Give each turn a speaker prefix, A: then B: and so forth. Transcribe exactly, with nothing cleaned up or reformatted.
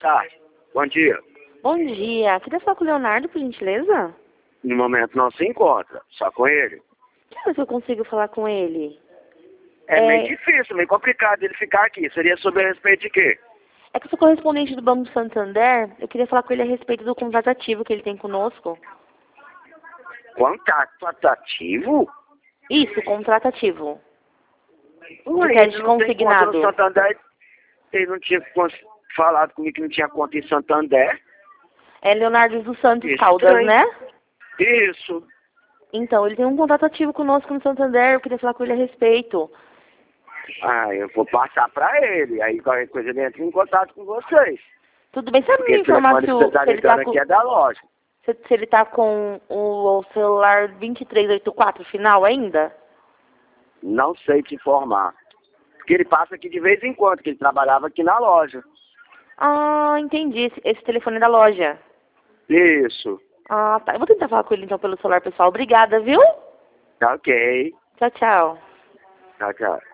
A: Tá, bom dia.
B: Bom dia. Queria falar com o Leonardo, por gentileza?
A: No momento não se encontra, só com ele.
B: Que horas eu consigo falar com ele?
A: É,
B: É...
A: meio difícil, meio complicado ele ficar aqui. Seria sobre a respeito de quê?
B: É que eu sou correspondente do Banco Santander. Eu queria falar com ele a respeito do contrato ativo que ele tem conosco.
A: Contato ativo?
B: Isso, contrato ativo.
A: Ué,
B: De crédito
A: ele não tem conta
B: consignado.
A: no Santander. Ele não tinha cons- falado comigo que não tinha conta em Santander.
B: É Leonardo dos Santos
A: Estranho.
B: Caldas, né?
A: Isso.
B: Então, ele tem um contrato ativo conosco no Santander. Eu queria falar com ele a respeito.
A: Ah, eu vou passar pra ele. Aí qualquer coisa ele entra em contato com vocês.
B: Tudo bem? Sabe
A: Porque
B: me
A: esse
B: informar
A: telefone
B: se,
A: que
B: o,
A: você tá
B: se ele tá
A: ligando
B: com...
A: aqui é da loja.
B: Se, se ele tá com o, o celular dois três oito quatro final ainda?
A: Não sei te informar. Porque ele passa aqui de vez em quando, que ele trabalhava aqui na loja.
B: Ah, entendi. Esse, esse telefone é da loja.
A: Isso.
B: Ah, tá. Eu vou tentar falar com ele então pelo celular, pessoal. Obrigada, viu?
A: Tá ok.
B: Tchau, tchau.
A: Tchau, tchau.